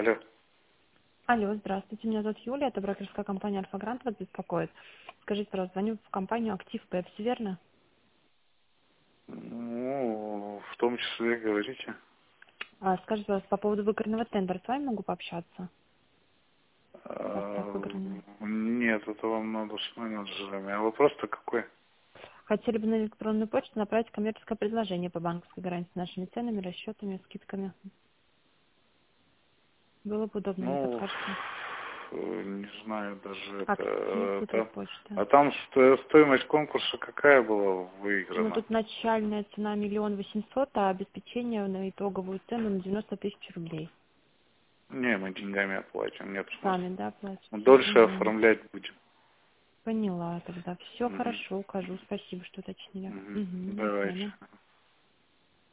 Алло. Алло, здравствуйте, меня зовут Юлия, это брокерская компания Альфа-Грант вас беспокоит. Скажите, пожалуйста, звоню в компанию Актив Пепси, верно? Ну, в том числе говорите. Скажите, пожалуйста, по поводу выигранного тендера, с вами могу пообщаться? Остаток выигранного. Нет, это вам надо с менеджерами. А вопрос-то какой? Хотели бы на электронную почту направить коммерческое предложение по банковской гарантии с нашими ценами, расчетами, скидками. Было бы удобно, не Ну, подскажете? не знаю даже Актив, это. это почта. А там стоимость конкурса какая была Ну, выиграна? тут начальная цена 1 800 000, а обеспечение на итоговую цену на 90 000 рублей. Не, мы деньгами оплатим, нет смысла. Сами, да, Мы платите? дольше Мгм. оформлять будем. Поняла тогда. Все Мгм. хорошо, укажу. Спасибо, что уточнили. Мгм. Угу, до Давайте. свидания.